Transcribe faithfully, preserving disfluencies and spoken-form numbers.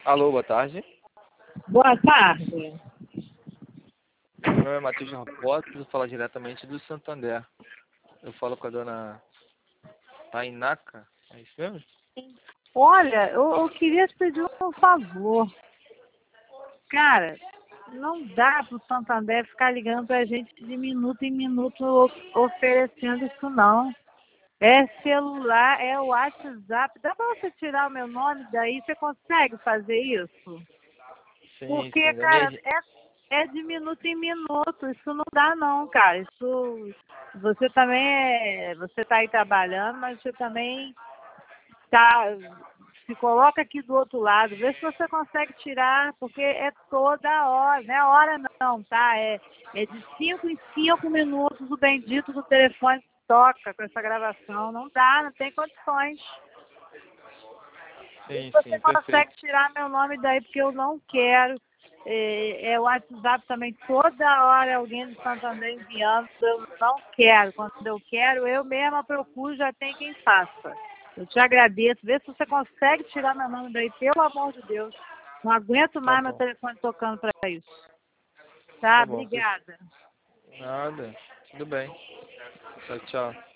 Alô, boa tarde. Boa tarde. Meu nome é Matheus Rapota, eu falo diretamente do Santander. Eu falo com a dona Tainaka, é isso mesmo? Olha, eu, eu queria te pedir um favor. Cara, não dá pro Santander ficar ligando pra gente de minuto em minuto o- oferecendo isso não. É celular, é WhatsApp. Dá pra você tirar o meu nome daí? Você consegue fazer isso? Sim, Porque, sim, da cara, minha... é, é de minuto em minuto. Isso não dá não, cara. Isso. Você também é. Você tá aí trabalhando, mas você também tá. Se coloca aqui do outro lado, vê se você consegue tirar, porque é toda hora, não é hora não, tá? É, é de cinco em cinco minutos o bendito do telefone toca com essa gravação. Não dá, não tem condições. Vê se Sim, você sim, perfeito. consegue tirar meu nome daí, porque eu não quero. É, é o WhatsApp também, toda hora alguém do Santander enviando, eu não quero. Quando eu quero, eu mesma procuro, já tem quem faça. Eu te agradeço. Vê se você consegue tirar meu nome daí, pelo amor de Deus. Não aguento Tá mais meu bom, telefone tocando para isso. Tá? tá bom. Obrigada. Nada, tudo bem. Tchau, tchau.